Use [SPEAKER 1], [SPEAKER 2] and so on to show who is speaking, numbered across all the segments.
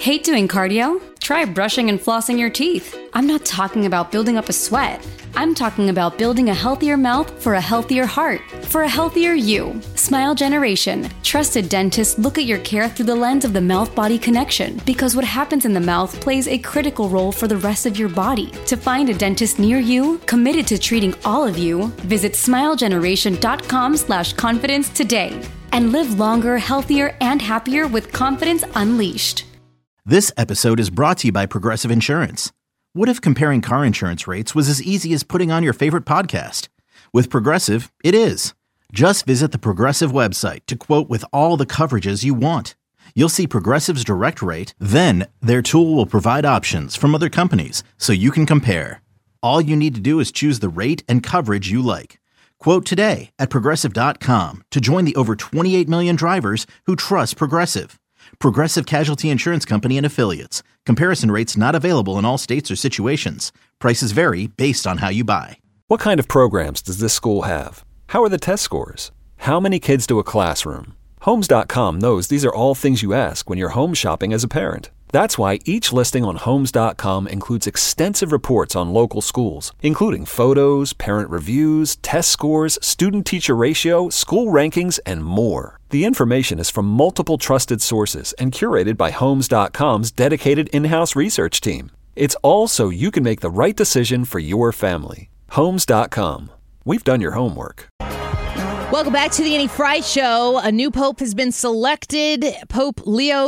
[SPEAKER 1] Hate doing cardio? Try brushing and flossing your teeth. I'm not talking about building up a sweat. I'm talking about building a healthier mouth for a healthier heart, for a healthier you. Smile Generation. Trusted dentists look at your care through the lens of the mouth-body connection, because what happens in the mouth plays a critical role for the rest of your body. To find a dentist near you, committed to treating all of you, visit smilegeneration.com/confidence today. And live longer, healthier, and happier with confidence unleashed.
[SPEAKER 2] This episode is brought to you by Progressive Insurance. What if comparing car insurance rates was as easy as putting on your favorite podcast? With Progressive, it is. Just visit the Progressive website to quote with all the coverages you want. You'll see Progressive's direct rate, then their tool will provide options from other companies so you can compare. All you need to do is choose the rate and coverage you like. Quote today at Progressive.com to join the over 28 million drivers who trust Progressive. Progressive Casualty Insurance Company and Affiliates. Comparison rates not available in all states or situations. Prices vary based on how you buy.
[SPEAKER 3] What kind of programs does this school have? How are the test scores? How many kids do a classroom? Homes.com knows these are all things you ask when you're home shopping as a parent. That's why each listing on Homes.com includes extensive reports on local schools, including photos, parent reviews, test scores, student-teacher ratio, school rankings, and more. The information is from multiple trusted sources and curated by Homes.com's dedicated in-house research team. It's all so you can make the right decision for your family. Homes.com. We've done your homework.
[SPEAKER 4] Welcome back to the Annie Frey Show. A new pope has been selected, Pope Leo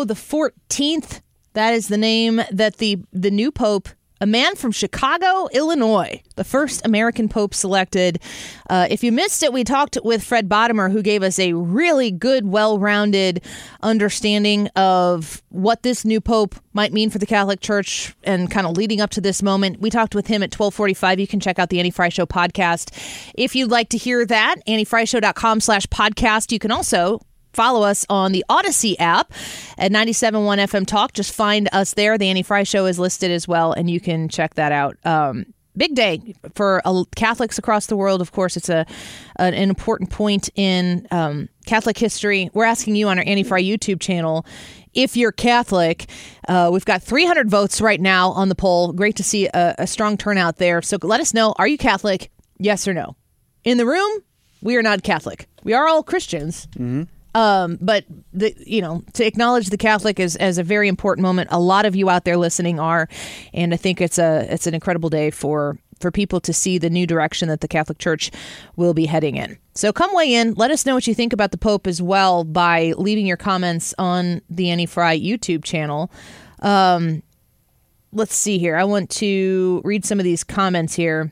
[SPEAKER 4] XIV. That is the name that the new pope, a man from Chicago, Illinois, the first American pope selected. If you missed it, we talked with Fred Bottomer, who gave us a really good, well-rounded understanding of what this new pope might mean for the Catholic Church and kind of leading up to this moment. We talked with him at 12:45. You can check out the Annie Frey Show podcast. If you'd like to hear that, anniefreyshow.com/podcast. You can also follow us on the Odyssey app at 97.1 FM Talk. Just find us there. The Annie Frey Show is listed as well, and you can check that out. Big day for Catholics across the world. Of course, it's an important point in Catholic history. We're asking you on our Annie Frey YouTube channel if you're Catholic. We've got 300 votes right now on the poll. Great to see a strong turnout there. So let us know, are you Catholic? Yes or no? In the room, we are not Catholic. We are all Christians. Mm-hmm. But to acknowledge the Catholic as a very important moment. A lot of you out there listening are, and I think it's an incredible day for people to see the new direction that the Catholic Church will be heading in. So come weigh in. Let us know what you think about the Pope as well by leaving your comments on the Annie Frey YouTube channel. Let's see here. I want to read some of these comments here.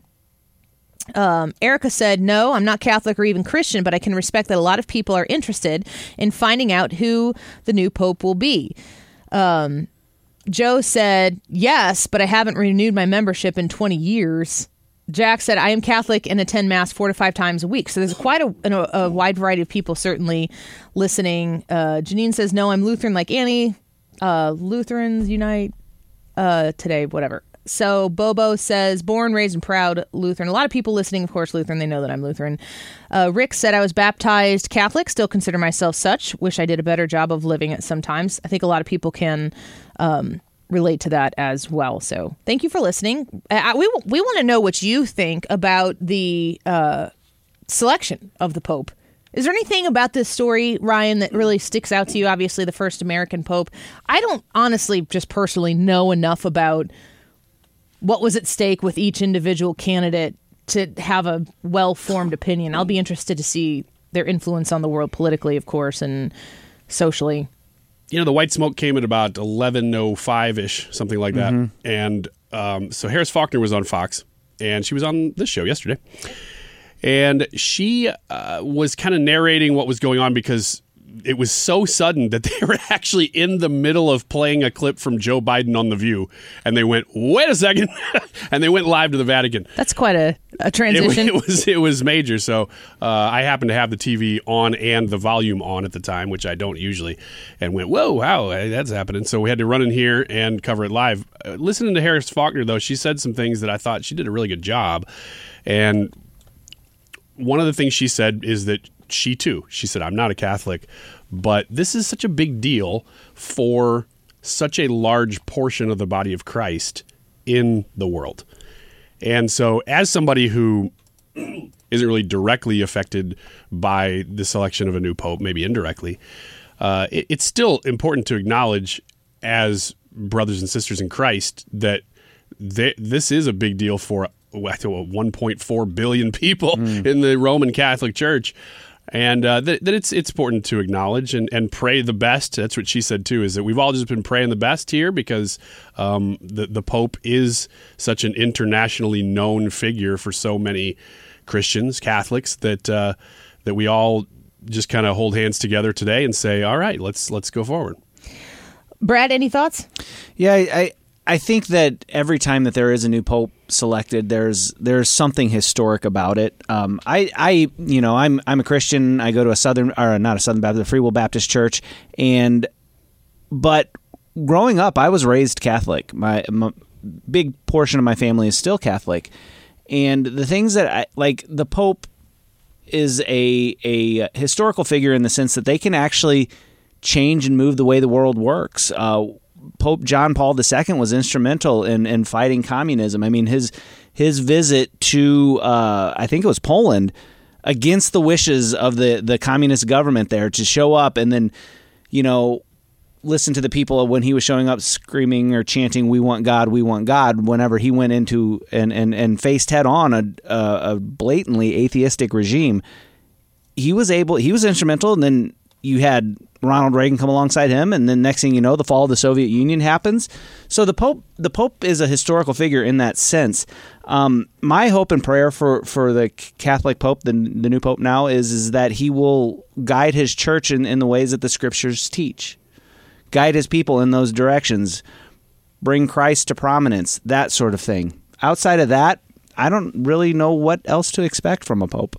[SPEAKER 4] Erica said, no, I'm not Catholic or even Christian, but I can respect that a lot of people are interested in finding out who the new pope will be. Joe said, yes, but I haven't renewed my membership in 20 years. Jack said, I am Catholic and attend Mass 4 to 5 times a week. So there's quite a wide variety of people certainly listening. Janine says, no, I'm Lutheran like Annie. Lutherans unite today, whatever. So Bobo says, born, raised, and proud Lutheran. A lot of people listening, of course, Lutheran. They know that I'm Lutheran. Rick said, I was baptized Catholic, still consider myself such. Wish I did a better job of living it sometimes. I think a lot of people can relate to that as well. So thank you for listening. We want to know what you think about the selection of the Pope. Is there anything about this story, Ryan, that really sticks out to you? Obviously, the first American Pope. I don't honestly just personally know enough about what was at stake with each individual candidate to have a well-formed opinion. I'll be interested to see their influence on the world politically, of course, and socially.
[SPEAKER 5] The white smoke came at about 11:05-ish, something like that. Mm-hmm. And so Harris Faulkner was on Fox, and she was on this show yesterday. And she was kind of narrating what was going on because it was so sudden that they were actually in the middle of playing a clip from Joe Biden on The View. And they went, wait a second. And they went live to the Vatican.
[SPEAKER 4] That's quite a transition.
[SPEAKER 5] It was major. So I happened to have the TV on and the volume on at the time, which I don't usually, and went, whoa, wow, that's happening. So we had to run in here and cover it live. Listening to Harris Faulkner, though, she said some things that I thought she did a really good job. And one of the things she said is that she said, I'm not a Catholic, but this is such a big deal for such a large portion of the body of Christ in the world. And so as somebody who isn't really directly affected by the selection of a new pope, maybe indirectly, it's still important to acknowledge as brothers and sisters in Christ that this is a big deal for 1.4 billion people in the Roman Catholic Church. And that it's important to acknowledge and pray the best. That's what she said, too, is that we've all just been praying the best here because the Pope is such an internationally known figure for so many Christians, Catholics, that we all just kind of hold hands together today and say, all right, let's go forward.
[SPEAKER 4] Brad, any thoughts?
[SPEAKER 6] Yeah, I think that every time that there is a new pope selected, there's something historic about it. I'm a Christian. I go to a Free Will Baptist church, but growing up, I was raised Catholic. My big portion of my family is still Catholic, and the things that I like, the Pope is a historical figure in the sense that they can actually change and move the way the world works. Pope John Paul II was instrumental in fighting communism. I mean, his visit to, I think it was Poland, against the wishes of the communist government there, to show up and then, listen to the people when he was showing up screaming or chanting, "We want God, we want God," whenever he went into and faced head on a blatantly atheistic regime. He was instrumental, and then you had Ronald Reagan come alongside him, and then next thing you know, the fall of the Soviet Union happens. So the Pope is a historical figure in that sense. My hope and prayer for the Catholic Pope, the new Pope now, is that he will guide his church in the ways that the Scriptures teach, guide his people in those directions, bring Christ to prominence, that sort of thing. Outside of that, I don't really know what else to expect from a Pope.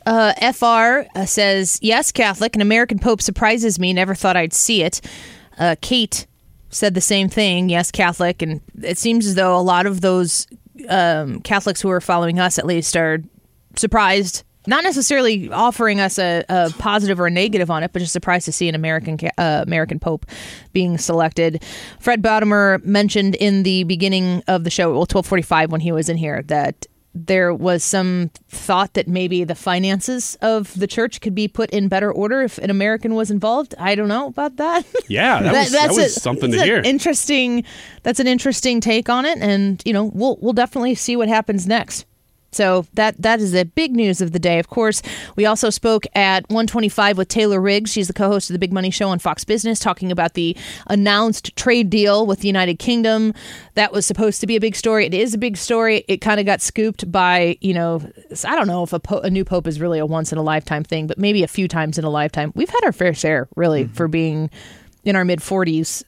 [SPEAKER 4] FR says, yes, Catholic. An American Pope surprises me. Never thought I'd see it. Kate said the same thing. Yes, Catholic. And it seems as though a lot of those Catholics who are following us, at least, are surprised. Not necessarily offering us a positive or a negative on it, but just surprised to see an American Pope being selected. Fred Baudemer mentioned in the beginning of the show, 12:45 when he was in here, that there was some thought that maybe the finances of the church could be put in better order if an American was involved. I don't know about that.
[SPEAKER 5] Yeah, that was something to hear.
[SPEAKER 4] That's an interesting take on it, and we'll definitely see what happens next. So that is the big news of the day. Of course, we also spoke at 1:25 with Taylor Riggs. She's the co-host of the Big Money Show on Fox Business, talking about the announced trade deal with the United Kingdom. That was supposed to be a big story. It is a big story. It kind of got scooped by, I don't know if a new pope is really a once-in-a-lifetime thing, but maybe a few times in a lifetime. We've had our fair share, really, for being in our mid-40s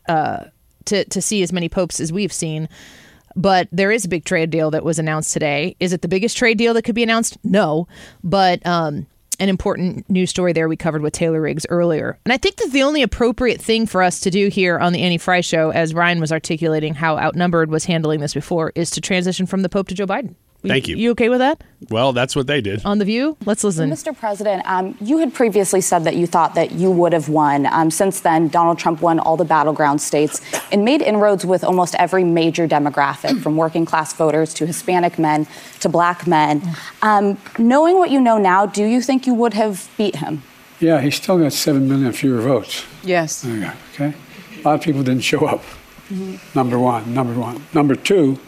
[SPEAKER 4] to see as many popes as we've seen. But there is a big trade deal that was announced today. Is it the biggest trade deal that could be announced? No. But an important news story there we covered with Taylor Riggs earlier. And I think that the only appropriate thing for us to do here on the Annie Frey Show, as Ryan was articulating how Outnumbered was handling this before, is to transition from the Pope to Joe Biden.
[SPEAKER 5] Thank you.
[SPEAKER 4] You okay with that?
[SPEAKER 5] Well, that's what they did.
[SPEAKER 4] On The View? Let's listen.
[SPEAKER 7] Mr. President, you had previously said that you thought that you would have won. Since then, Donald Trump won all the battleground states and made inroads with almost every major demographic, from working class voters to Hispanic men to black men. Knowing what you know now, do you think you would have beat him?
[SPEAKER 8] Yeah, he still got 7 million fewer votes.
[SPEAKER 4] Yes.
[SPEAKER 8] Okay. A lot of people didn't show up. Number one. Number two,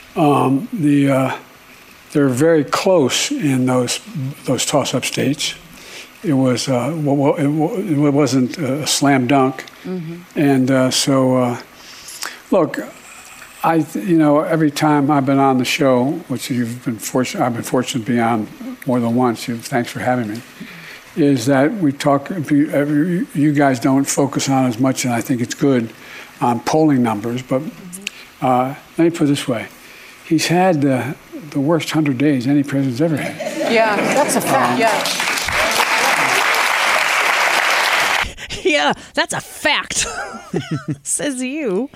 [SPEAKER 8] they're very close in those toss-up states. It was it wasn't a slam dunk, and so look, every time I've been on the show, which I've been fortunate to be on more than once. Thanks for having me. Is that we talk? You guys don't focus on as much, and I think it's good on polling numbers. But let me put it this way: he's had the worst 100 days any president's ever had.
[SPEAKER 7] Yeah, that's a fact.
[SPEAKER 4] Yeah, that's a fact. Says you.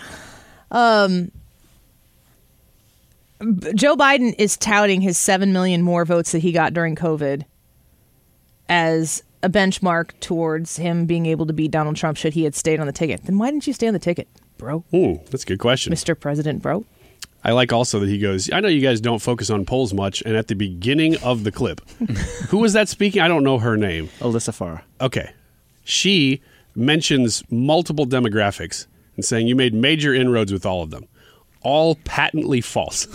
[SPEAKER 4] Joe Biden is touting his 7 million more votes that he got during COVID as a benchmark towards him being able to beat Donald Trump should he had stayed on the ticket. Then why didn't you stay on the ticket? bro?
[SPEAKER 5] That's a good question.
[SPEAKER 4] Mr. President, bro?
[SPEAKER 5] I like also that he goes, I know you guys don't focus on polls much, and at the beginning of the clip, who was that speaking? I don't know her name.
[SPEAKER 6] Alyssa Farah.
[SPEAKER 5] Okay. She mentions multiple demographics and saying you made major inroads with all of them. All patently false.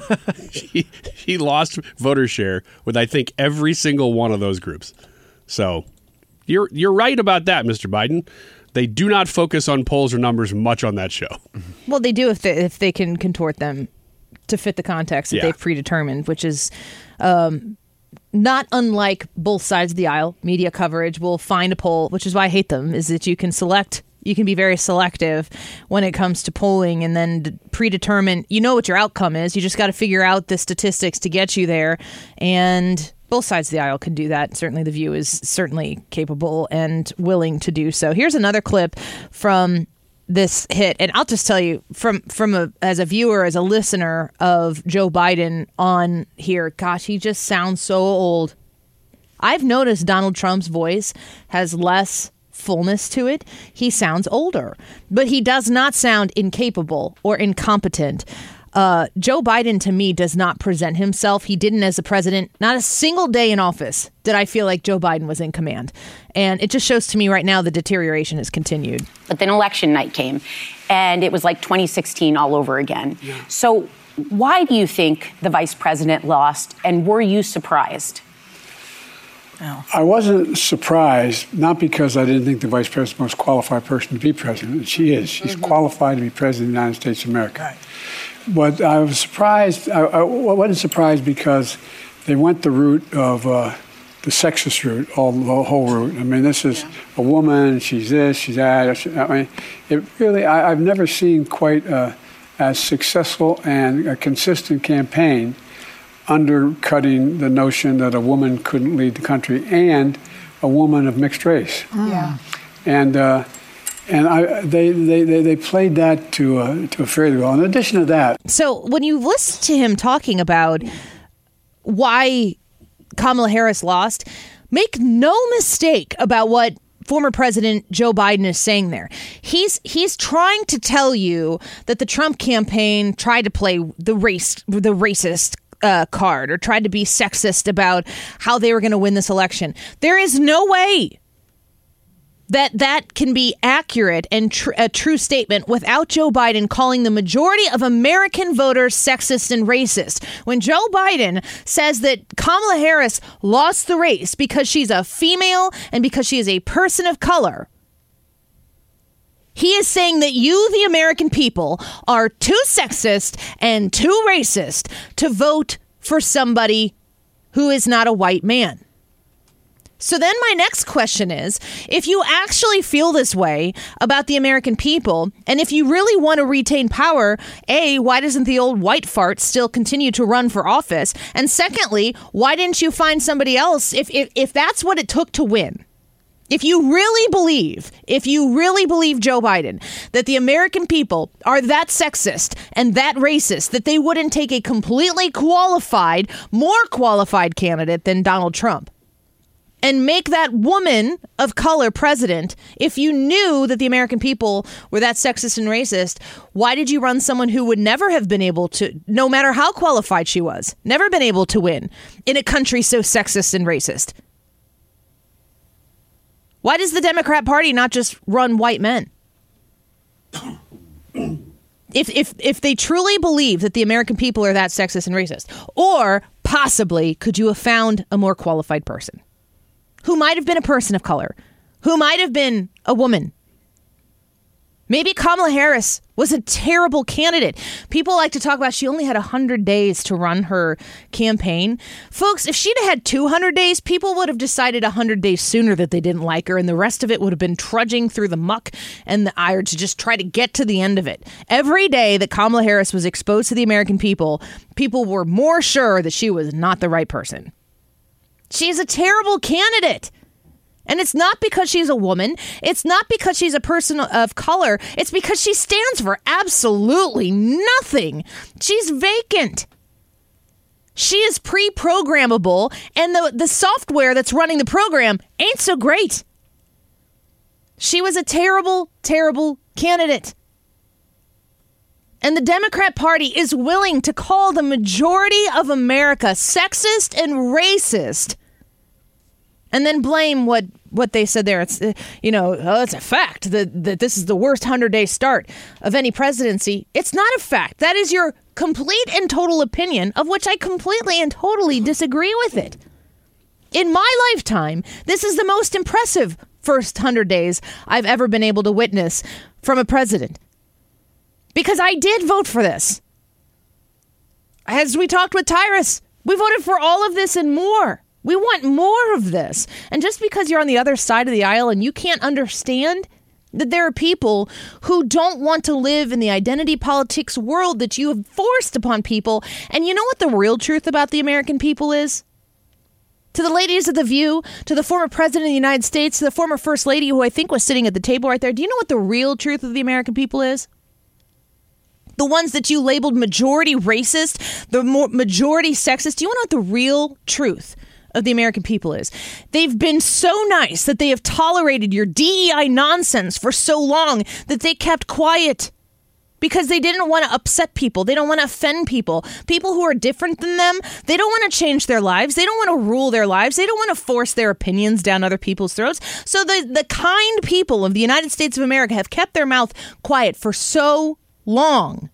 [SPEAKER 5] She lost voter share with, I think, every single one of those groups. So you're right about that, Mr. Biden. They do not focus on polls or numbers much on that show.
[SPEAKER 4] Well, they do if they can contort them to fit the context that they've predetermined, which is not unlike both sides of the aisle. Media coverage will find a poll, which is why I hate them, is that you can be very selective when it comes to polling and then predetermine, you know what your outcome is. You just got to figure out the statistics to get you there. And both sides of the aisle can do that. Certainly The View is certainly capable and willing to do so. Here's another clip from this hit. And I'll just tell you, as a viewer, as a listener of Joe Biden on here, gosh, he just sounds so old. I've noticed Donald Trump's voice has less fullness to it. He sounds older, but he does not sound incapable or incompetent. Joe Biden, to me, does not present himself. He didn't as a president. Not a single day in office did I feel like Joe Biden was in command. And it just shows to me right now the deterioration has continued.
[SPEAKER 9] But then election night came, and it was like 2016 all over again. Yeah. So why do you think the vice president lost, and were you surprised?
[SPEAKER 8] I wasn't surprised, not because I didn't think the vice president was the most qualified person to be president. And she is. She's qualified to be president of the United States of America. Right. But I was surprised. I wasn't surprised because they went the route of the sexist route, the whole route. I mean, this is a woman. She's this. She's that. I mean, it really. I've never seen quite as successful and a consistent campaign undercutting the notion that a woman couldn't lead the country and a woman of mixed race. Yeah. And they played that to a fairly well. In addition to that.
[SPEAKER 4] So when you listen to him talking about why Kamala Harris lost, make no mistake about what former President Joe Biden is saying there. He's trying to tell you that the Trump campaign tried to play the racist card or tried to be sexist about how they were going to win this election. There is no way that can be accurate and a true statement without Joe Biden calling the majority of American voters sexist and racist. When Joe Biden says that Kamala Harris lost the race because she's a female and because she is a person of color, he is saying that you, the American people, are too sexist and too racist to vote for somebody who is not a white man. So then my next question is, if you actually feel this way about the American people, and if you really want to retain power, A, why doesn't the old white fart still continue to run for office? And secondly, why didn't you find somebody else if that's what it took to win? If you really believe Joe Biden, that the American people are that sexist and that racist, that they wouldn't take a completely qualified, more qualified candidate than Donald Trump and make that woman of color president, if you knew that the American people were that sexist and racist, why did you run someone who would never have been able to, no matter how qualified she was, never been able to win in a country so sexist and racist? Why does the Democrat Party not just run white men? If they truly believe that the American people are that sexist and racist, or possibly could you have found a more qualified person who might have been a person of color, who might have been a woman? Maybe Kamala Harris was a terrible candidate. People like to talk about she only had 100 days to run her campaign. Folks, if she'd had 200 days, people would have decided 100 days sooner that they didn't like her, and the rest of it would have been trudging through the muck and the ire to just try to get to the end of it. Every day that Kamala Harris was exposed to the American people, people were more sure that she was not the right person. She's a terrible candidate. And it's not because she's a woman. It's not because she's a person of color. It's because she stands for absolutely nothing. She's vacant. She is pre-programmable, and the software that's running the program ain't so great. She was a terrible, terrible candidate. And the Democrat Party is willing to call the majority of America sexist and racist and then blame what they said there. It's, it's a fact that this is the worst 100-day start of any presidency. It's not a fact. That is your complete and total opinion, of which I completely and totally disagree with it. In my lifetime, this is the most impressive first 100 days I've ever been able to witness from a president. Because I did vote for this. As we talked with Tyrus, we voted for all of this and more. We want more of this. And just because you're on the other side of the aisle and you can't understand that there are people who don't want to live in the identity politics world that you have forced upon people. And you know what the real truth about the American people is? To the ladies of The View, to the former president of the United States, to the former first lady who I think was sitting at the table right there. Do you know what the real truth of the American people is? The ones that you labeled majority racist, the majority sexist. Do you want to know what the real truth of the American people is? They've been so nice that they have tolerated your DEI nonsense for so long that they kept quiet because they didn't want to upset people. They don't want to offend people. People who are different than them, they don't want to change their lives. They don't want to rule their lives. They don't want to force their opinions down other people's throats. So the kind people of the United States of America have kept their mouth quiet for so long.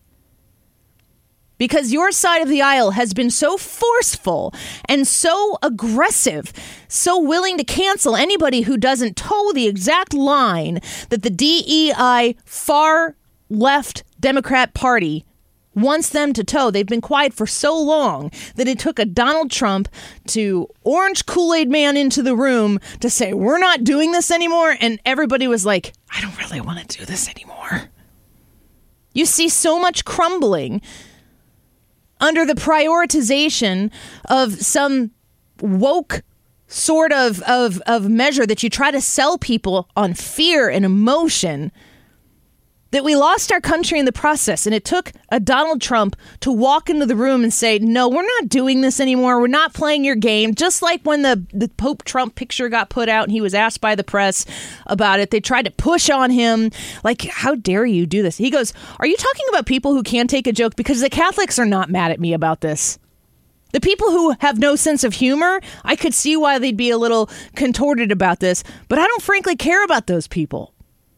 [SPEAKER 4] Because your side of the aisle has been so forceful and so aggressive, so willing to cancel anybody who doesn't toe the exact line that the DEI far left Democrat Party wants them to toe. They've been quiet for so long that it took a Donald Trump to orange Kool-Aid man into the room to say, we're not doing this anymore. And everybody was like, I don't really want to do this anymore. You see so much crumbling under the prioritization of some woke sort of measure that you try to sell people on fear and emotion, that we lost our country in the process. And it took a Donald Trump to walk into the room and say, no, we're not doing this anymore. We're not playing your game. Just like when the Pope Trump picture got put out and he was asked by the press about it, they tried to push on him. Like, how dare you do this? He goes, are you talking about people who can't take a joke? Because the Catholics are not mad at me about this. The people who have no sense of humor, I could see why they'd be a little contorted about this, but I don't frankly care about those people.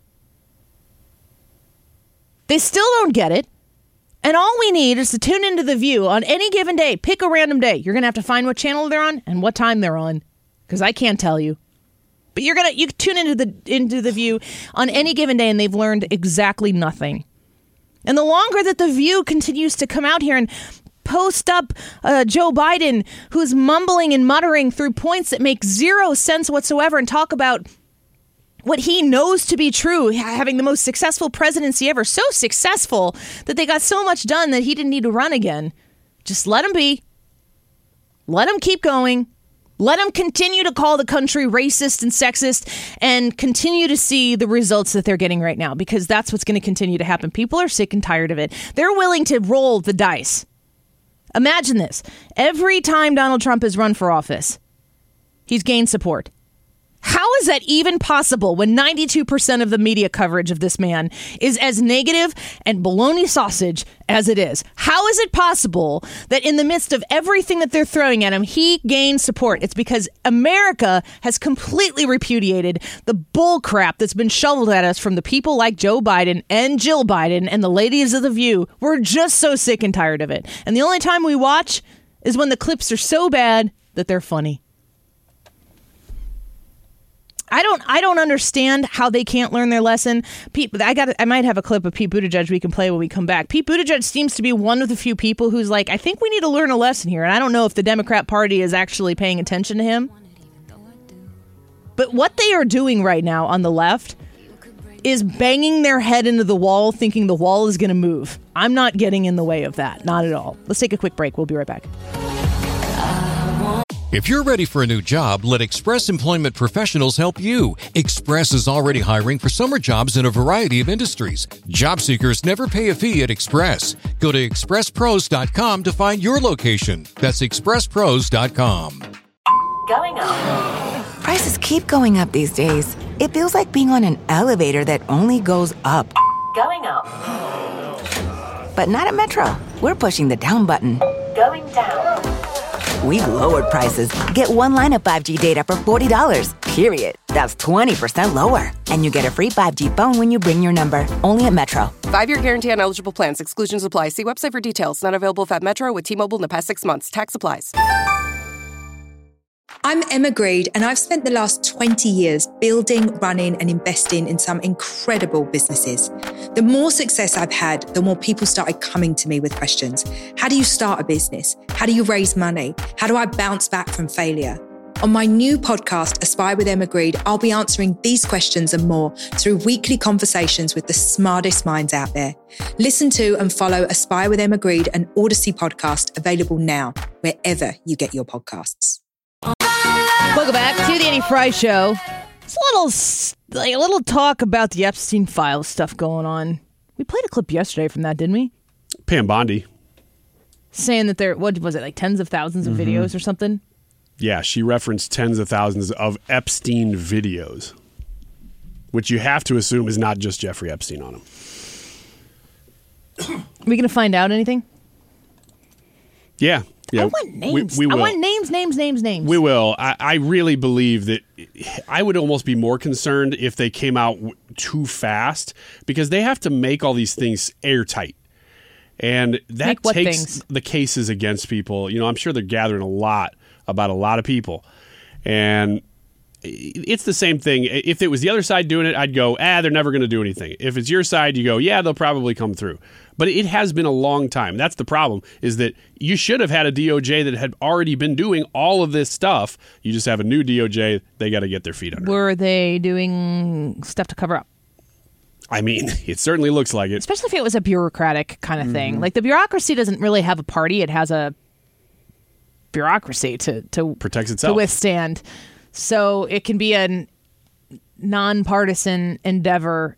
[SPEAKER 4] They still don't get it. And all we need is to tune into The View on any given day. Pick a random day. You're going to have to find what channel they're on and what time they're on, because I can't tell you. But you tune into the View on any given day, and they've learned exactly nothing. And the longer that The View continues to come out here and post up Joe Biden, who's mumbling and muttering through points that make zero sense whatsoever, and talk about what he knows to be true, having the most successful presidency ever, so successful that they got so much done that he didn't need to run again. Just let him be. Let him keep going. Let him continue to call the country racist and sexist and continue to see the results that they're getting right now, because that's what's going to continue to happen. People are sick and tired of it. They're willing to roll the dice. Imagine this. Every time Donald Trump has run for office, he's gained support. How is that even possible when 92% of the media coverage of this man is as negative and bologna sausage as it is? How is it possible that in the midst of everything that they're throwing at him, he gained support? It's because America has completely repudiated the bull crap that's been shoveled at us from the people like Joe Biden and Jill Biden and the ladies of The View. We're just so sick and tired of it. And the only time we watch is when the clips are so bad that they're funny. I don't understand how they can't learn their lesson. I might have a clip of Pete Buttigieg we can play when we come back. Pete Buttigieg seems to be one of the few people who's like, I think we need to learn a lesson here. And I don't know if the Democrat Party is actually paying attention to him. But what they are doing right now on the left is banging their head into the wall, thinking the wall is going to move. I'm not getting in the way of that. Not at all. Let's take a quick break. We'll be right back.
[SPEAKER 10] If you're ready for a new job, let Express Employment Professionals help you. Express is already hiring for summer jobs in a variety of industries. Job seekers never pay a fee at Express. Go to expresspros.com to find your location. That's expresspros.com.
[SPEAKER 11] Going up. Prices keep going up these days. It feels like being on an elevator that only goes up. Going up. But not at Metro. We're pushing the down button.
[SPEAKER 12] Going down.
[SPEAKER 11] We've lowered prices. Get one line of 5G data for $40, period. That's 20% lower. And you get a free 5G phone when you bring your number. Only at Metro.
[SPEAKER 13] 5-year guarantee on eligible plans. Exclusions apply. See website for details. Not available at Metro with T-Mobile in the past 6 months. Tax applies.
[SPEAKER 14] I'm Emma Greed, and I've spent the last 20 years building, running, and investing in some incredible businesses. The more success I've had, the more people started coming to me with questions. How do you start a business? How do you raise money? How do I bounce back from failure? On my new podcast, Aspire with Emma Greed, I'll be answering these questions and more through weekly conversations with the smartest minds out there. Listen to and follow Aspire with Emma Greed, an Odyssey podcast, available now, wherever you get your podcasts.
[SPEAKER 4] Welcome back to the Annie Fry Show. It's a little talk about the Epstein Files stuff going on. We played a clip yesterday from that, didn't we?
[SPEAKER 5] Pam Bondi.
[SPEAKER 4] Saying that there, what was it, like tens of thousands of videos or something?
[SPEAKER 5] Yeah, she referenced tens of thousands of Epstein videos, which you have to assume is not just Jeffrey Epstein on them.
[SPEAKER 4] Are we going to find out anything?
[SPEAKER 5] Yeah.
[SPEAKER 4] I want names.
[SPEAKER 5] We will.
[SPEAKER 4] I want names.
[SPEAKER 5] We will. I really believe that I would almost be more concerned if they came out too fast, because they have to make all these things airtight. And that takes the cases against people. You know, I'm sure they're gathering a lot about a lot of people. And it's the same thing. If it was the other side doing it, I'd go, they're never going to do anything. If it's your side, you go, yeah, they'll probably come through. But it has been a long time. That's the problem, is that you should have had a DOJ that had already been doing all of this stuff. You just have a new DOJ. They got to get their feet under.
[SPEAKER 4] Were they doing stuff to cover up?
[SPEAKER 5] I mean, it certainly looks like it.
[SPEAKER 4] Especially if it was a bureaucratic kind of thing. Like, the bureaucracy doesn't really have a party. It has a bureaucracy to
[SPEAKER 5] protects itself,
[SPEAKER 4] to withstand. So it can be a nonpartisan endeavor.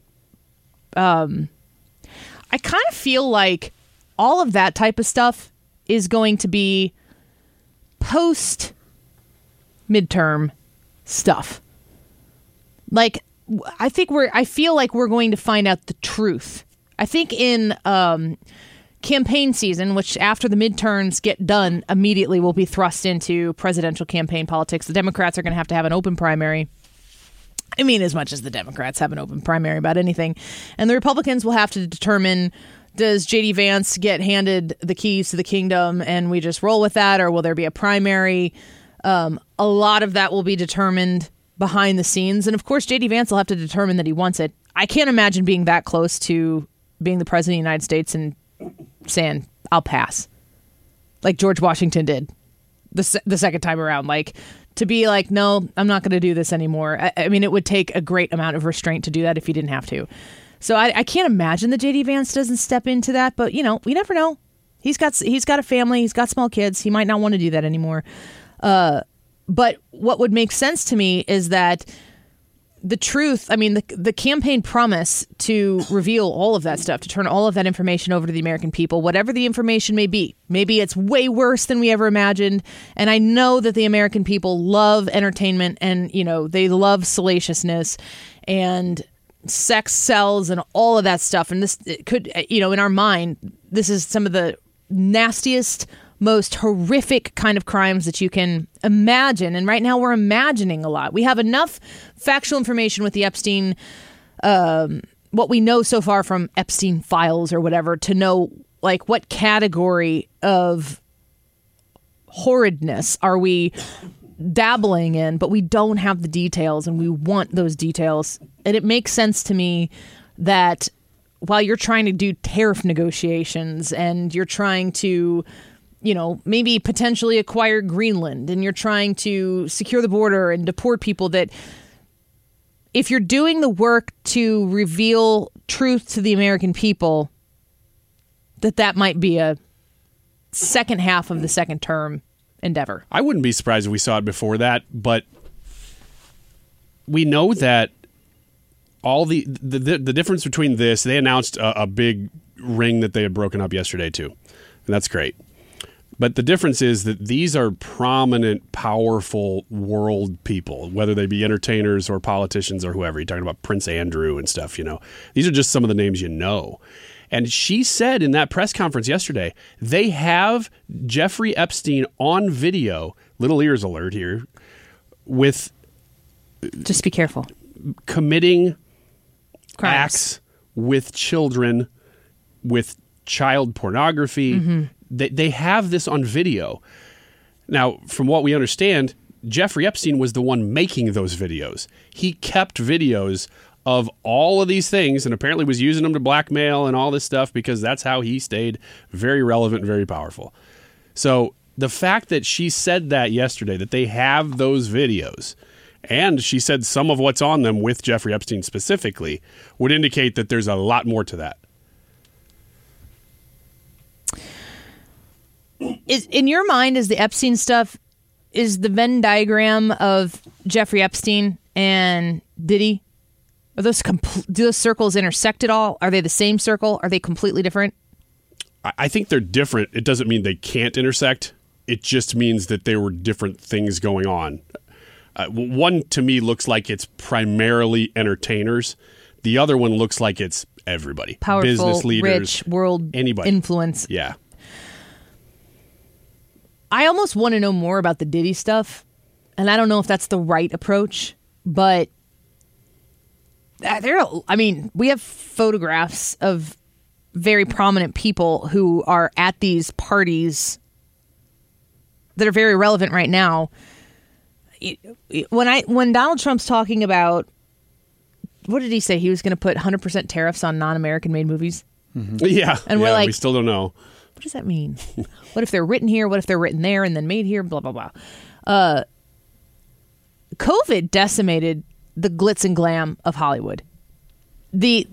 [SPEAKER 4] I kind of feel like all of that type of stuff is going to be post-midterm stuff. Like, I feel like we're going to find out the truth. I think in campaign season, which after the midterms get done, immediately will be thrust into presidential campaign politics. The Democrats are going to have an open primary. I mean, as much as the Democrats have an open primary about anything. And the Republicans will have to determine, does J.D. Vance get handed the keys to the kingdom and we just roll with that, or will there be a primary? A lot of that will be determined behind the scenes. And of course, J.D. Vance will have to determine that he wants it. I can't imagine being that close to being the president of the United States and saying, I'll pass. Like George Washington did the second time around. Like, to be like, no, I'm not going to do this anymore. I mean, it would take a great amount of restraint to do that if he didn't have to. So I can't imagine that J.D. Vance doesn't step into that. But, you know, we never know. He's got a family. He's got small kids. He might not want to do that anymore. But what would make sense to me is that the truth, I mean, the campaign promise to reveal all of that stuff, to turn all of that information over to the American people, whatever the information may be. Maybe it's way worse than we ever imagined. And I know that the American people love entertainment and, you know, they love salaciousness and sex sells and all of that stuff. And this could, you know, in our mind, this is some of the nastiest, most horrific kind of crimes that you can imagine. And right now we're imagining a lot. We have enough factual information with the Epstein, what we know so far from Epstein files or whatever, to know like what category of horridness are we dabbling in, but we don't have the details and we want those details. And it makes sense to me that while you're trying to do tariff negotiations and you're trying to, you know, maybe potentially acquire Greenland and you're trying to secure the border and deport people, that if you're doing the work to reveal truth to the American people, that might be a second half of the second term endeavor.
[SPEAKER 5] I wouldn't be surprised if we saw it before that, but we know that all the difference between this, they announced a big ring that they had broken up yesterday too, and that's great. But the difference is that these are prominent, powerful world people, whether they be entertainers or politicians or whoever. You're talking about Prince Andrew and stuff, you know. These are just some of the names you know. And she said in that press conference yesterday, they have Jeffrey Epstein on video, little ears alert here, with...
[SPEAKER 4] Just be careful.
[SPEAKER 5] Committing
[SPEAKER 4] crimes.
[SPEAKER 5] Acts with children, with child pornography.
[SPEAKER 4] Mm-hmm.
[SPEAKER 5] They have this on video. Now, from what we understand, Jeffrey Epstein was the one making those videos. He kept videos of all of these things and apparently was using them to blackmail and all this stuff because that's how he stayed very relevant and very powerful. So the fact that she said that yesterday, that they have those videos, and she said some of what's on them with Jeffrey Epstein specifically, would indicate that there's a lot more to that.
[SPEAKER 4] In your mind, is the Epstein stuff, is the Venn diagram of Jeffrey Epstein and Diddy, are those do those circles intersect at all? Are they the same circle? Are they completely different?
[SPEAKER 5] I think they're different. It doesn't mean they can't intersect. It just means that there were different things going on. One, to me, looks like it's primarily entertainers. The other one looks like it's everybody.
[SPEAKER 4] Powerful,
[SPEAKER 5] business leaders,
[SPEAKER 4] rich, world
[SPEAKER 5] anybody.
[SPEAKER 4] Influence.
[SPEAKER 5] Yeah.
[SPEAKER 4] I almost want to know more about the Diddy stuff, and I don't know if that's the right approach, but we have photographs of very prominent people who are at these that are very relevant right now. When Donald Trump's talking about, what did he say? He was going to put 100% tariffs on non-American made movies.
[SPEAKER 5] Mm-hmm. Yeah.
[SPEAKER 4] And we're like,
[SPEAKER 5] we still don't know.
[SPEAKER 4] What does that mean? What if they're written here? What if they're written there and then made here? Blah, blah, blah. COVID decimated the glitz and glam of Hollywood. The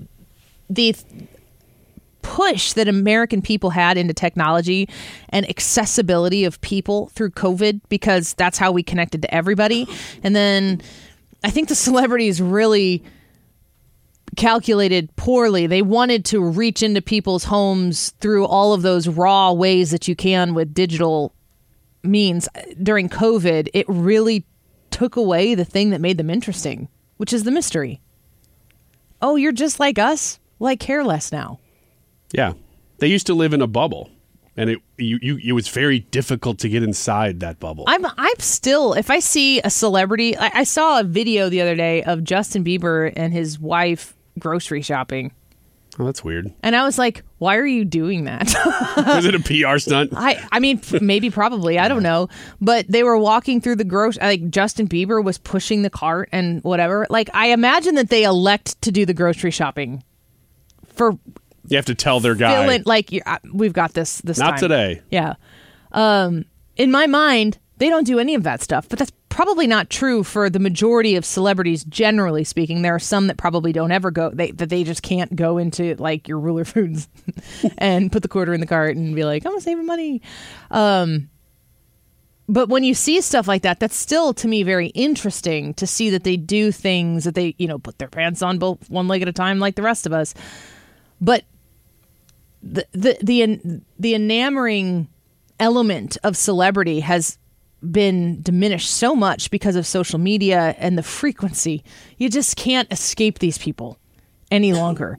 [SPEAKER 4] push that American people had into technology and accessibility of people through COVID, because that's how we connected to everybody. And then I think the celebrities really calculated poorly. They wanted to reach into people's homes through all of those raw ways that you can with digital means. During COVID, it really took away the thing that made them interesting, which is the mystery. Oh, you're just like us? Well, I care less now.
[SPEAKER 5] Yeah. They used to live in a bubble, and it was very difficult to get inside that bubble.
[SPEAKER 4] I'm still, if I see a celebrity, I saw a video the other day of Justin Bieber and his wife grocery shopping.
[SPEAKER 5] Oh, that's weird.
[SPEAKER 4] And I was like, why are you doing that?
[SPEAKER 5] Was it a PR stunt?
[SPEAKER 4] I mean, maybe, probably. I don't know. But they were walking through the Justin Bieber was pushing the cart and whatever. Like, I imagine that they elect to do the grocery shopping for...
[SPEAKER 5] You have to tell their guy.
[SPEAKER 4] We've got this
[SPEAKER 5] Not
[SPEAKER 4] time.
[SPEAKER 5] today.
[SPEAKER 4] Yeah. In my mind, they don't do any of that stuff. But that's probably not true for the majority of celebrities, generally speaking. There are some that probably don't ever go, that they just can't go into, like, your Ruler Foods and put the quarter in the cart and be like, I'm going to save money. But when you see stuff like that, that's still, to me, very interesting to see that they do things that they, put their pants on both one leg at a time like the rest of us. But the enamoring element of celebrity has been diminished so much because of social media and the frequency. You just can't escape these people any longer.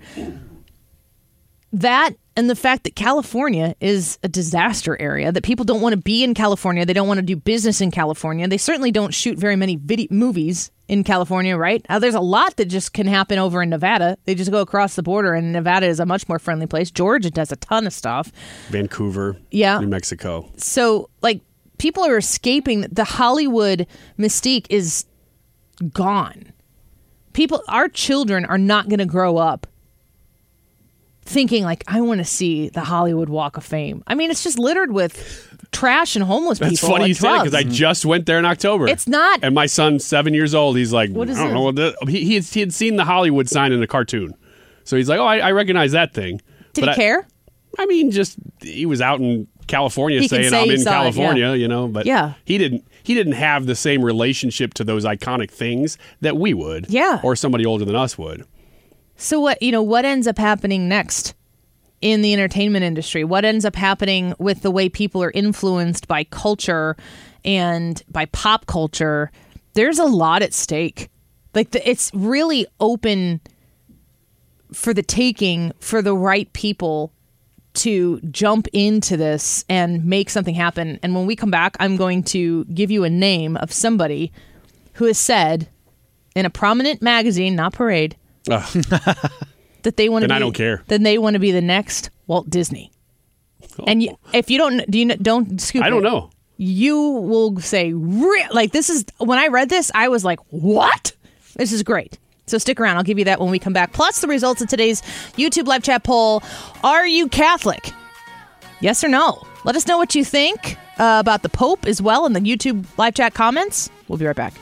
[SPEAKER 4] That and the fact that California is a disaster area, that people don't want to be in California. They don't want to do business in California. They certainly don't shoot very many movies in California, right? There's a lot that just can happen over in Nevada. They just go across the border, and Nevada is a much more friendly place. Georgia does a ton of stuff. New
[SPEAKER 5] Mexico.
[SPEAKER 4] So, people are escaping. The Hollywood mystique is gone. Our children are not going to grow up thinking I want to see the Hollywood Walk of Fame. I me's just littered with trash and homeless people.
[SPEAKER 5] That's funny you say it, because I just went there in October.
[SPEAKER 4] It's not.
[SPEAKER 5] And my son's 7 years old. He's like,
[SPEAKER 4] what is
[SPEAKER 5] I don't know what this. He had seen the Hollywood sign in a cartoon. So he's like, oh, I recognize that thing.
[SPEAKER 4] Did he care?
[SPEAKER 5] Just he was out in California saying I'm in California, but he didn't have the same relationship to those iconic things that we would.
[SPEAKER 4] Yeah.
[SPEAKER 5] Or somebody older than us would.
[SPEAKER 4] So what ends up happening next in the entertainment industry? What ends up happening with the way people are influenced by culture and by pop culture? There's a lot at stake. It's really open for the taking for the right people to jump into this and make something happen. And when we come back, I'm going to give you a name of somebody who has said in a prominent magazine, not Parade, that they want to be.
[SPEAKER 5] I don't care.
[SPEAKER 4] Then they want to be the next Walt Disney. Oh. And if you don't scoop.
[SPEAKER 5] I don't know.
[SPEAKER 4] You will say, like, this is, when I read this, I was like, what? This is great. So stick around. I'll give you that when we come back. Plus the results of today's YouTube live chat poll. Are you Catholic? Yes or no? Let us know what you think about the Pope as well in the YouTube live chat comments. We'll be right back.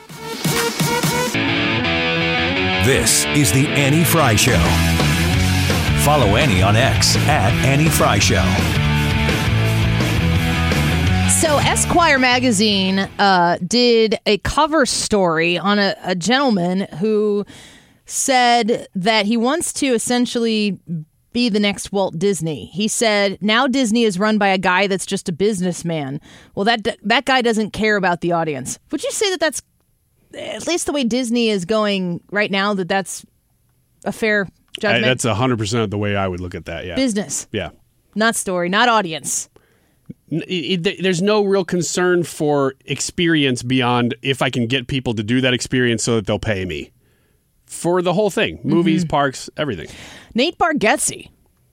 [SPEAKER 12] This is the Annie Fry Show. Follow Annie on X at Annie Fry Show.
[SPEAKER 4] So Esquire magazine did a cover story on a gentleman who said that he wants to essentially be the next Walt Disney. He said, now Disney is run by a guy that's just a businessman. Well, that guy doesn't care about the audience. Would you say that that's, at least the way Disney is going right now, that's a fair judgment?
[SPEAKER 5] That's 100% the way I would look at that, yeah.
[SPEAKER 4] Business.
[SPEAKER 5] Yeah.
[SPEAKER 4] Not story, not audience.
[SPEAKER 5] There's no real concern for experience beyond if I can get people to do that experience so that they'll pay me. For the whole thing. Movies, parks, everything.
[SPEAKER 4] Nate Bargatze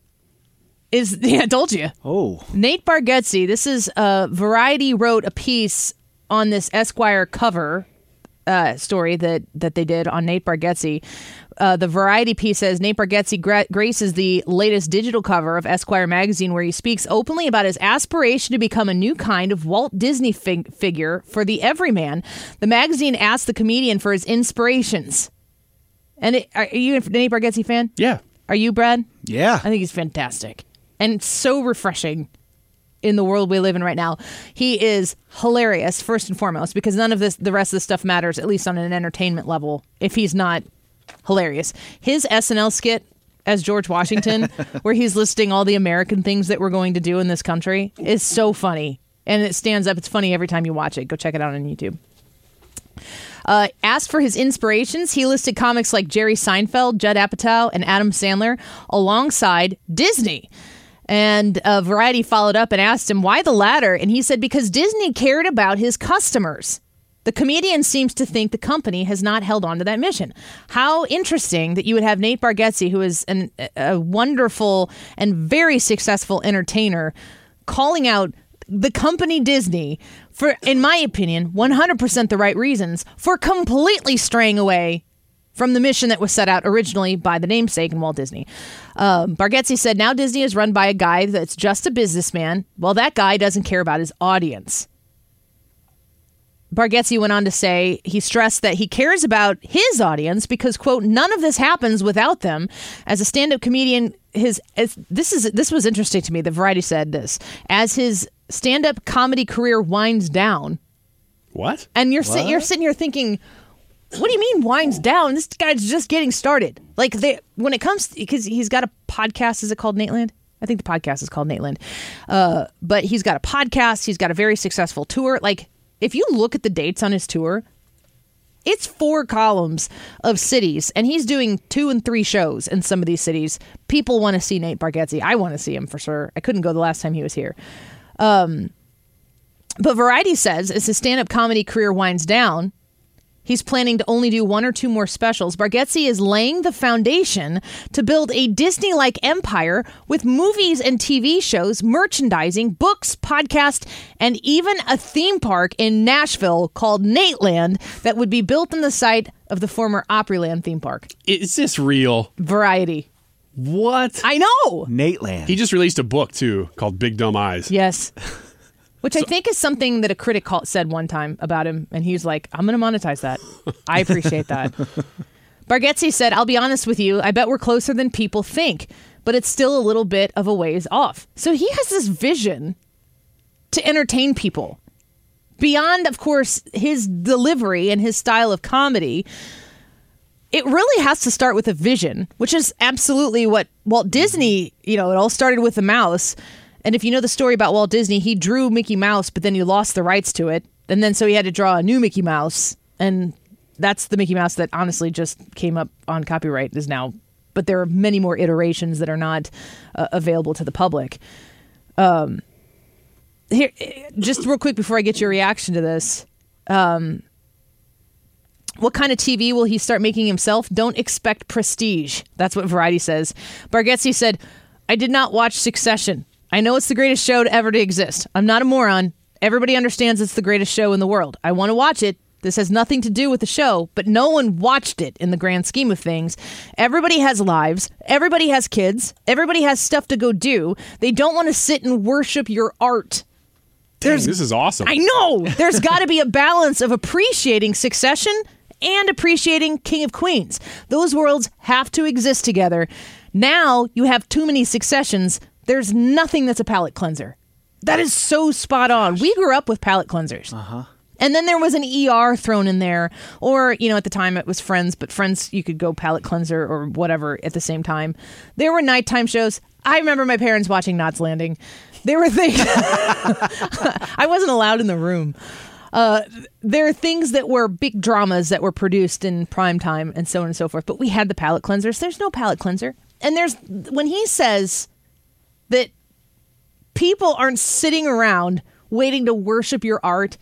[SPEAKER 4] is, yeah, I told you.
[SPEAKER 6] Oh.
[SPEAKER 4] Nate Bargatze, this is, Variety wrote a piece on this Esquire cover story that they did on Nate Bargatze. The Variety piece says Nate Bargatze graces the latest digital cover of Esquire magazine, where he speaks openly about his aspiration to become a new kind of Walt Disney figure for the everyman. The magazine asked the comedian for his inspirations. And are you a Nate Bargatze fan?
[SPEAKER 5] Yeah.
[SPEAKER 4] Are you, Brad?
[SPEAKER 6] Yeah.
[SPEAKER 4] I think he's fantastic and so refreshing in the world we live in right now. He is hilarious, first and foremost, because none of the rest of the stuff matters, at least on an entertainment level, if he's not hilarious. His SNL skit as George Washington, where he's listing all the American things that we're going to do in this country, is so funny. And it stands up. It's funny every time you watch it. Go check it out on YouTube. Asked for his inspirations, he listed comics like Jerry Seinfeld, Judd Apatow, and Adam Sandler alongside Disney. And Variety followed up and asked him why the latter, and he said because Disney cared about his customers. The comedian seems to think the company has not held on to that mission. How interesting that you would have Nate Bargatze, who is a wonderful and very successful entertainer, calling out the company Disney for, in my opinion, 100% the right reasons, for completely straying away from the mission that was set out originally by the namesake in Walt Disney. Bargatze said, now Disney is run by a guy that's just a businessman. Well, that guy doesn't care about his audience. Bargatze went on to say he stressed that he cares about his audience because, quote, none of this happens without them. As a stand-up comedian, this was interesting to me. The Variety said this. As his stand-up comedy career winds down.
[SPEAKER 5] What?
[SPEAKER 4] And you're sitting here thinking, what do you mean winds down? This guy's just getting started. Like, when it comes, because he's got a podcast, is it called Nateland? I think the podcast is called Nateland. But he's got a podcast. He's got a very successful tour. Like, if you look at the dates on his tour, it's 4 columns of cities, and he's doing 2 and 3 shows in some of these cities. People want to see Nate Bargatze. I want to see him for sure. I couldn't go the last time he was here. But Variety says as his stand-up comedy career winds down, he's planning to only do 1 or 2 more specials. Bargatze is laying the foundation to build a Disney-like empire with movies and TV shows, merchandising, books, podcasts, and even a theme park in Nashville called Nateland that would be built on the site of the former Opryland theme park.
[SPEAKER 5] Is this real?
[SPEAKER 4] Variety.
[SPEAKER 5] What?
[SPEAKER 4] I know.
[SPEAKER 6] Nateland.
[SPEAKER 5] He just released a book, too, called Big Dumb Eyes.
[SPEAKER 4] Yes. Which I think is something that a critic said one time about him, and he's like, I'm going to monetize that. I appreciate that. Bargatze said, I'll be honest with you, I bet we're closer than people think, but it's still a little bit of a ways off. So he has this vision to entertain people. Beyond, of course, his delivery and his style of comedy, it really has to start with a vision, which is absolutely what Walt Disney, it all started with the mouse. And if you know the story about Walt Disney, he drew Mickey Mouse, but then he lost the rights to it. And then so he had to draw a new Mickey Mouse. And that's the Mickey Mouse that honestly just came up on copyright, is now but there are many more iterations that are not available to the public. Here, just real quick before I get your reaction to this, what kind of TV will he start making himself? Don't expect prestige. That's what Variety says. Bargatze said, I did not watch Succession. I know it's the greatest show to ever to exist. I'm not a moron. Everybody understands it's the greatest show in the world. I want to watch it. This has nothing to do with the show, but no one watched it in the grand scheme of things. Everybody has lives. Everybody has kids. Everybody has stuff to go do. They don't want to sit and worship your art.
[SPEAKER 5] Dang, this is awesome.
[SPEAKER 4] I know. There's got to be a balance of appreciating Succession and appreciating King of Queens. Those worlds have to exist together. Now you have too many Successions. There's nothing that's a palate cleanser. That is so spot on. We grew up with palate cleansers. And then there was an ER thrown in there. Or, at the time it was Friends, but Friends, you could go palate cleanser or whatever at the same time. There were nighttime shows. I remember my parents watching Knots Landing. There were things. I wasn't allowed in the room. There are things that were big dramas that were produced in prime time and so on and so forth. But we had the palate cleansers. There's no palate cleanser. And when he says that people aren't sitting around waiting to worship your art,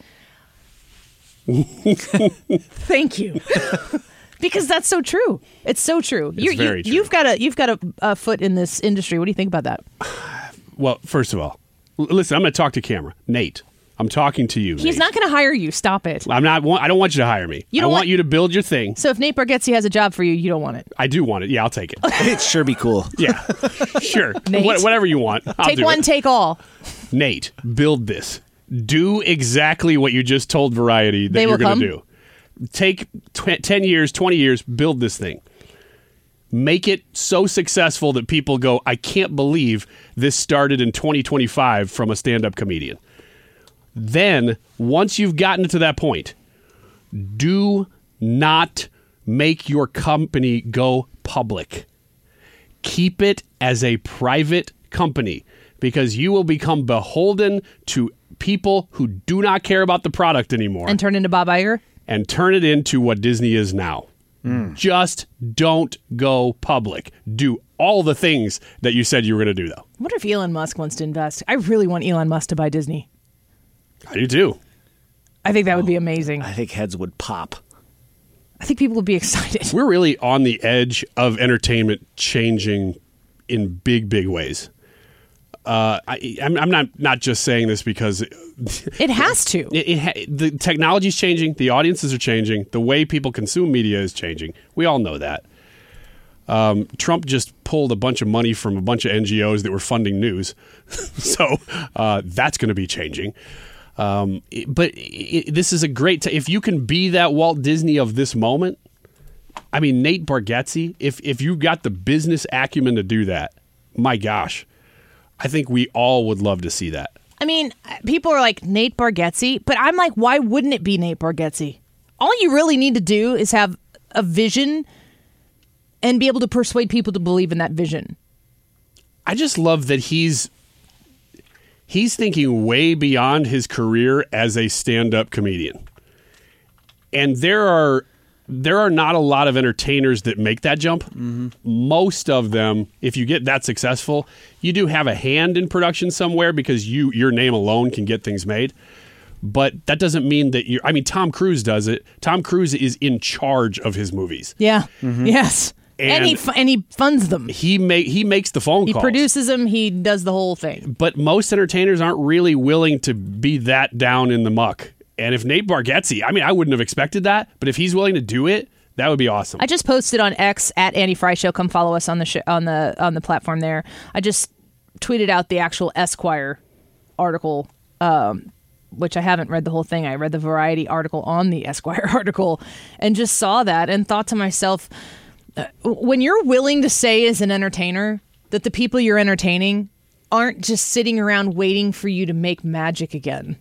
[SPEAKER 4] thank you. Because that's so true. It's so true.
[SPEAKER 5] It's very true.
[SPEAKER 4] You've got a foot in this industry. What do you think about that?
[SPEAKER 5] Well, first of all, listen, I'm going to talk to camera. Nate, I'm talking to you.
[SPEAKER 4] He's
[SPEAKER 5] Nate.
[SPEAKER 4] not going to hire you. Stop it.
[SPEAKER 5] I don't want you to hire me. I want you to build your thing.
[SPEAKER 4] So if Nate Bargatze has a job for you, you don't want it.
[SPEAKER 5] I do want it. Yeah, I'll take it.
[SPEAKER 6] It'd sure be cool.
[SPEAKER 5] Yeah, sure.
[SPEAKER 4] Nate,
[SPEAKER 5] whatever you want. I'll
[SPEAKER 4] take
[SPEAKER 5] do
[SPEAKER 4] one,
[SPEAKER 5] it.
[SPEAKER 4] take all.
[SPEAKER 5] Nate, build this. Do exactly what you just told Variety that you're going to do. Take 10 years, 20 years, build this thing. Make it so successful that people go, I can't believe this started in 2025 from a stand-up comedian. Then, once you've gotten to that point, do not make your company go public. Keep it as a private company because you will become beholden to people who do not care about the product anymore.
[SPEAKER 4] And turn into Bob Iger?
[SPEAKER 5] And turn it into what Disney is now. Just don't go public. Do all the things that you said you were going to do, though.
[SPEAKER 4] I wonder if Elon Musk wants to invest. I really want Elon Musk to buy Disney.
[SPEAKER 5] I do, too.
[SPEAKER 4] I think that would be amazing.
[SPEAKER 6] I think heads would pop.
[SPEAKER 4] I think people would be excited.
[SPEAKER 5] We're really on the edge of entertainment changing in big, big ways. I'm not just saying this because
[SPEAKER 4] it has to.
[SPEAKER 5] The technology's changing, the audiences are changing, the way people consume media is changing. We all know that. Trump just pulled a bunch of money from a bunch of NGOs that were funding news, so that's going to be changing. This is a great. If you can be that Walt Disney of this moment, I mean Nate Bargatze. If you got the business acumen to do that, my gosh. I think we all would love to see that.
[SPEAKER 4] I mean, people are like, Nate Bargatze, but I'm like, why wouldn't it be Nate Bargatze? All you really need to do is have a vision and be able to persuade people to believe in that vision.
[SPEAKER 5] I just love that he's thinking way beyond his career as a stand-up comedian. And there are not a lot of entertainers that make that jump. Mm-hmm. Most of them, if you get that successful, you do have a hand in production somewhere because your name alone can get things made. But that doesn't mean that Tom Cruise does it. Tom Cruise is in charge of his movies.
[SPEAKER 4] Yeah. Mm-hmm. Yes. And he funds them.
[SPEAKER 5] He makes the phone calls.
[SPEAKER 4] He produces them. He does the whole thing.
[SPEAKER 5] But most entertainers aren't really willing to be that down in the muck. And if Nate Bargatze, I wouldn't have expected that, but if he's willing to do it, that would be awesome.
[SPEAKER 4] I just posted on X at Andy Fry Show. Come follow us on the on the platform there. I just tweeted out the actual Esquire article, which I haven't read the whole thing. I read the Variety article on the Esquire article and just saw that and thought to myself, when you're willing to say as an entertainer that the people you're entertaining aren't just sitting around waiting for you to make magic again.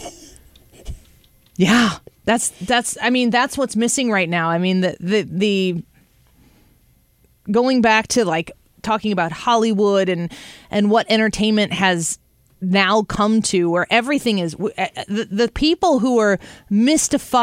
[SPEAKER 4] Yeah, that's what's missing right now. I mean, the going back to like talking about Hollywood and what entertainment has now come to, where everything is the people who are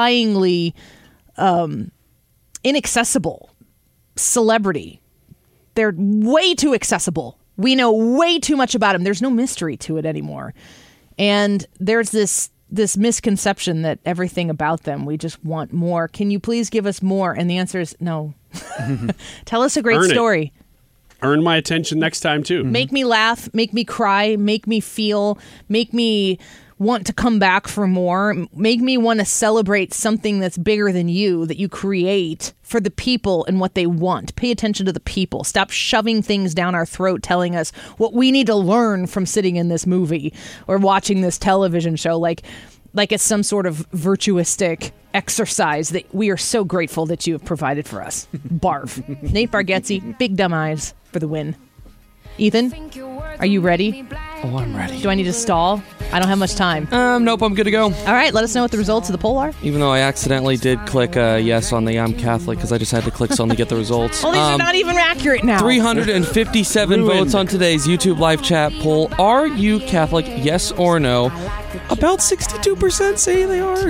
[SPEAKER 4] mystifyingly inaccessible, celebrity, they're way too accessible. We know way too much about them. There's no mystery to it anymore. And there's this misconception that everything about them, we just want more. Can you please give us more? And the answer is no. Tell us a great story.
[SPEAKER 5] Earn my attention next time, too.
[SPEAKER 4] Make me laugh, make me cry, make me feel, make me want to come back for more, make me want to celebrate something that's bigger than you, that you create for the people and what they want. Pay attention to the people. Stop shoving things down our throat telling us what we need to learn from sitting in this movie or watching this television show like it's some sort of virtuistic exercise that we are so grateful that you have provided for us. Barf. Nate Bargatze, big dumb eyes for the win. Ethan, are you ready?
[SPEAKER 15] Oh, I'm ready.
[SPEAKER 4] Do I need to stall? I don't have much time.
[SPEAKER 15] Nope, I'm good to go.
[SPEAKER 4] All right, let us know what the results of the poll are.
[SPEAKER 15] Even though I accidentally did click yes on the I'm Catholic because I just had to click something to get the results.
[SPEAKER 4] Well, these are not even accurate now.
[SPEAKER 15] 357 votes on today's YouTube live chat poll. Are you Catholic, yes or no? About 62% say they are.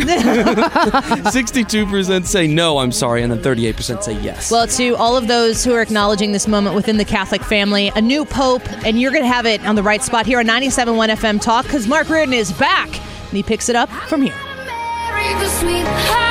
[SPEAKER 15] 62% say no, I'm sorry, and then 38% say yes.
[SPEAKER 4] Well, to all of those who are acknowledging this moment within the Catholic family, a new pope, and you're going to have it on the right spot here on 97.1 FM Talk, because Mark Reardon is back, and he picks it up from here.
[SPEAKER 16] America, sweetheart.